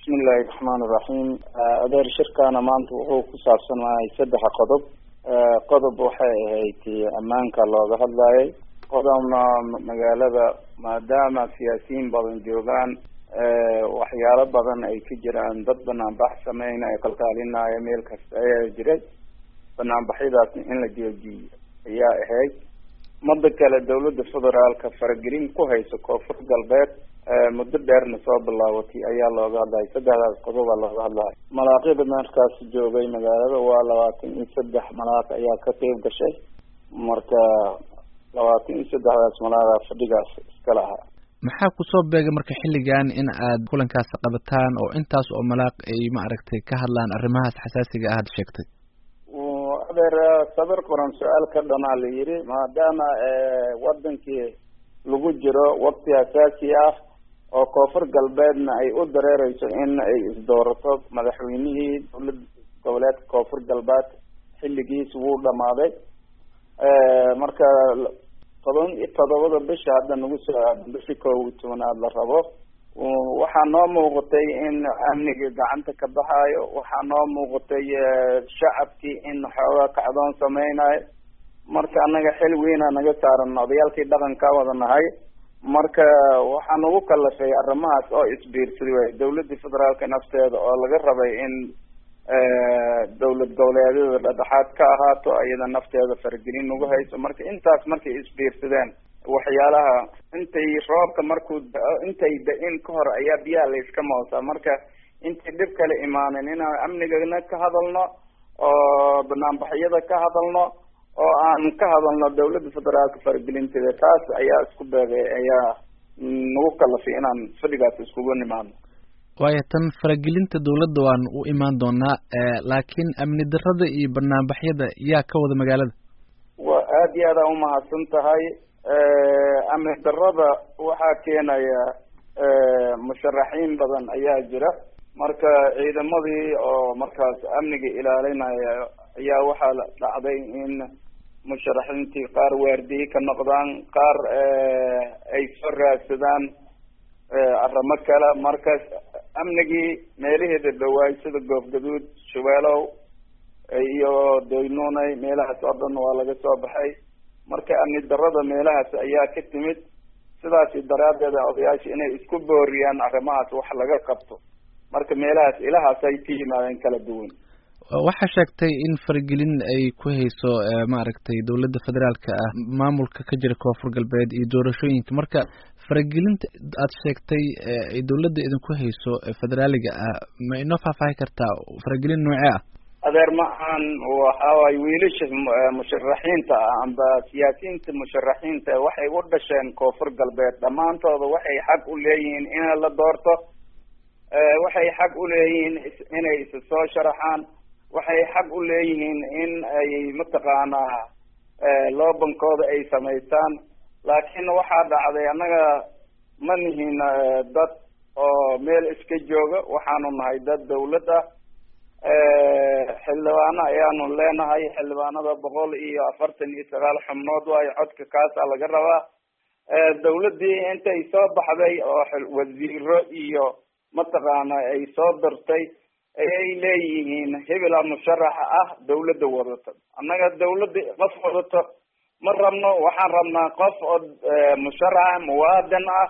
bismillahi raxmaani raxiim. adeer shirkaana maanta wuxuu ku saabsanahay 3 qodob. qodob waxay ahayd ammaanka looga hadlayay. qodobna magaalada maadaama siyaasiyiin badan joogaan waxyaalo badan ay ka jiraan, dad banaanbax sameyn ay qalqaalinaya meel kasta ayaa jiray. banaanbaxyadaas in la joojiyo ayaa ahayd. mada kale dawladda federaalka faragelin ku hayso koonfur galbeed muddo dheerna soo bilaabatay ayaa looga hadlayay. 3daas qodob baa looga hadlayay. malaaqyada markaas joogay magaalada waa 23 malaaq ayaa ka qeyb gashay. marka 23daas malaaq fadhigaas iska lahaa. maxaa kusoo beegay marka xilligan in aad kulankaas qabataan oo intaas oo malaaq ay ma aragtay ka hadlaan arrimahaas xasaasiga ah aad sheegtay? adeer sabir qoran su-aal ka dhanaa la yiri, maadaama wadankii lagu jiro waqti asaasi ah oo koonfur galbeedna ay u dareereyso in ay isdoorato madaxweynihii dowlad goboleedka koonfur galbeed xilligiis wuu dhamaaday. marka 17 bisha hadda nagu soo aadan bishii 11 la rabo. waxaa noo muuqatay in amniga gacanta ka baxaayo. waxaa noo muuqatay shacabkii in xoogaa kacdoon sameynayo. marka anaga xil weyna naga saaran, odayaalkii dhaqanka wada nahay. marka waxaa nagu kalafay arrimahaas oo isbiirsaday waay dawladda federaalka nafteeda oo laga rabay in dawlad goboleedyada dhexdhexaad ka ahaato, iyada nafteeda faragelin nagu hayso. marka intaas markay isbiirsadeen waxyaalaha intay roobka markuu intay da-in ka hor ayaa biyaha la iska moosaa. marka intay dhib kale imaanin inaan amnigana ka hadalno oo banaanbaxyada ka hadalno oo aan ka hadalno dawladda federaalka faragelinteeda. taas ayaa isku beegay ayaa nagu kalafay inaan fadhigaas iskugu nimaano. waayo tan faragelinta dawladda waan u imaan doonaa, laakiin amni darrada iyo banaanbaxyada yaa ka wada magaalada? waa aad iyo aad umahadsan tahay. amni darrada waxaa keenaya musharaxiin badan ayaa jira. marka ciidamadii oo markaas amniga ilaalinaya ayaa waxaa dhacday in musharaxiintii qaar waardiye ka noqdaan, qaar ay soo raadsadaan arrimo kale. markaas amnigii meelaheeda dhawaay sida goofgaduud, shabeelow iyo doynunay meelahaas oo dhan waa laga soo baxay. marka amni darrada meelahaas ayaa ka timid. sidaas daraadeed odayaasha inay isku booriyaan arrimahaas wax laga qabto. marka meelahaas ilahaas ay ka yimaadeen kala duwan. waxaa sheegtay in faragelin ay ku hayso maaragtay dawladda federaalka ah maamulka ka jira koonfur galbeed iyo doorashooyinka. marka faragelinta aad sheegtay ay dawladda idinku hayso federaaliga ah ma inoo faahfaahi kartaa? faragelin noocee ah? adeer ma-aan waxa waay wiilasha musharaxiinta ah amba siyaasiyiinta musharaxiinta waxay u dhasheen koonfur galbeed. dhammaantooda waxay xaq u leeyihiin in la doorto. waxay xaq u leeyihiin inay isa soo sharaxaan. waxay xaq u leeyihiin in ay mataqaanaa loobankooda ay samaystaan. laakiin waxaa dhacday annaga ma nihin dad oo meel iska jooga. waxaanu nahay dad dawlad ah. xildhibaano ayaanu leenahay. xildhibaanada 149 xubnood waayo. codka kaasaa laga rabaa. dawladii intay soo baxday oo wasiiro iyo mataqaana ay soo dirtay ayay leeyihiin hebela musharaxa ah dawladda wadato. annaga dawladda qof wadato ma rabno. waxaan rabnaa qof oo musharaxa muwaadin ah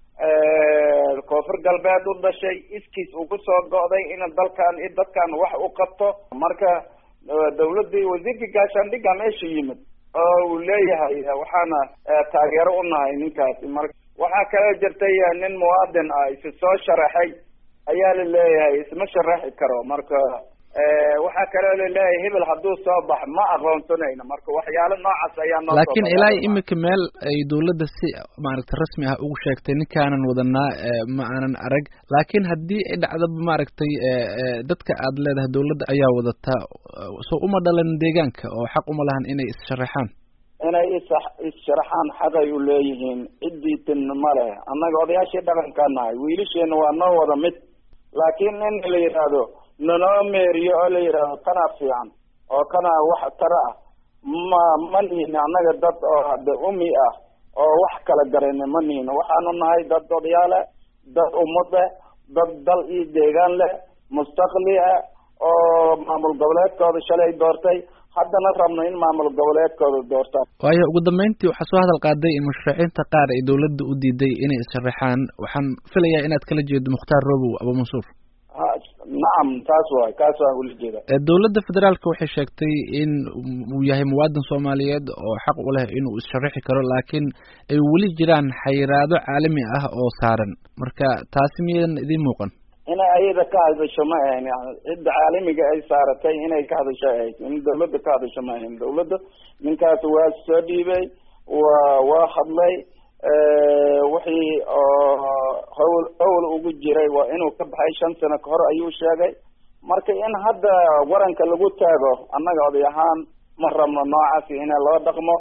koonfur galbeed u dhashay, iskiis uu kusoo go'day in dalkan iyo dadkan wax u qabto. marka dawladii wasiirka gaashaandhigga meesha yimid oo uu leeyahay waxaana taageero u nahay ninkaasi. marka waxaa kala jirtay nin muwaadin ah isa soo sharaxay ayaa la leeyahay isma sharaxi karo. marka waxaa kaloo la leeyahay hebel hadduu soo bax ma aqoonsanayno. marka waxyaalo noocaas ayaa noo. laakiin ilaa imika meel ay dawladda si maaragtay rasmi ah ugu sheegtay ninkaanan wadanaa ma aanan arag. laakiin haddii ay dhacdaba maaragtay dadka aad leedahay dawladda ayaa wadataa, soo uma dhalan deegaanka oo xaq uma lahan inay is-sharaxaan? inay is-sharaxaan xaqay u leeyihiin. cidiitin ma leh. annaga odayaashii dhaqanka nahay. wiilasheena waa noo wada mid. laakiin in la yidhaahdo nanoo meeriyo oo la yidhaahdo kanaa fiican oo kanaa wax tara ah ma nihin annaga dad oo hade umi ah oo wax kala garayna ma nihin. waxaanu nahay dad odayaale, dad ummade dad dal iyo deegaan leh mustaqli ah oo maamul goboleedkooda shalay doortay haddana rabno in maamul goboleedkooda doortaan. waayo ugu dambeyntii waxaa soo hadal qaaday in musharaxiinta qaar ay dawladda u diiday inay issharaxaan. waxaan filayaa inaad kala jeedo Mukhtaar Robow Abu Mansuur. nacam taas waan ula jeeda. dawladda federaalka waxay sheegtay in uu yahay muwaadin Soomaaliyeed oo xaq u leh inuu issharaxi karo, laakiin ay weli jiraan xayiraado caalami ah oo saaran. marka taasi miyadan idin muuqan? inay ayada ka hadasho ma ahayn, cidda caalamiga ay saaratay inay ka hadasho ahayd, in dawladda ka hadasho ma ahayn. dawladda ninkaas waa soo dhiibay, waa hadlay, wixii hawl ugu jiray waa inuu ka baxay 5 sano ka hor ayuu sheegay. marka in hadda waranka lagu taago annaga oday ahaan ma rabno noocaasi in loo dhaqmo.